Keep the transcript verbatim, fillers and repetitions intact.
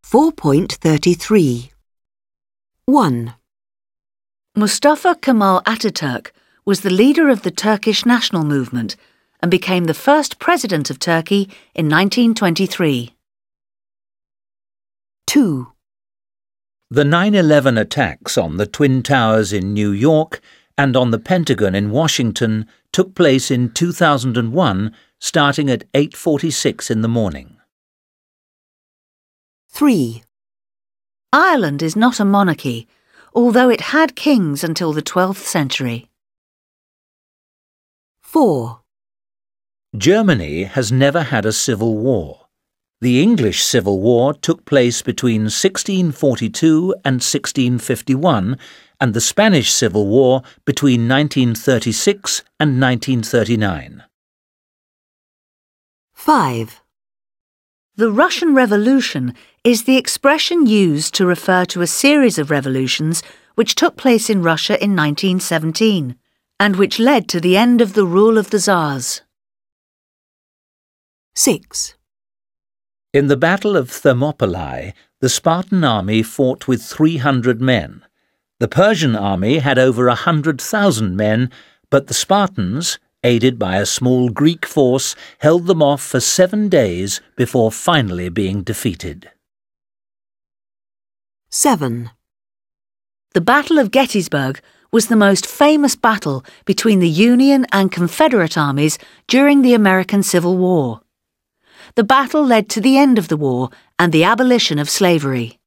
four point thirty-three. one. Mustafa Kemal Ataturk was the leader of the Turkish national movement and became the first president of Turkey in nineteen twenty-three. two. The nine eleven attacks on the Twin Towers in New York and on the Pentagon in Washington took place in two thousand one, starting at eight forty-six in the morning. three. Ireland is not a monarchy, although it had kings until the twelfth century. four. Germany has never had a civil war. The English Civil War took place between sixteen forty-two and sixteen fifty-one, and the Spanish Civil War between nineteen thirty-six and nineteen thirty-nine. five. The Russian Revolution is the expression used to refer to a series of revolutions which took place in Russia in nineteen seventeen, and which led to the end of the rule of the Tsars. six. In the Battle of Thermopylae, the Spartan army fought with three hundred men. The Persian army had over a hundred thousand men, but the Spartans, aided by a small Greek force, held them off for seven days before finally being defeated. seven. The Battle of Gettysburg was the most famous battle between the Union and Confederate armies during the American Civil War. The battle led to the end of the war and the abolition of slavery.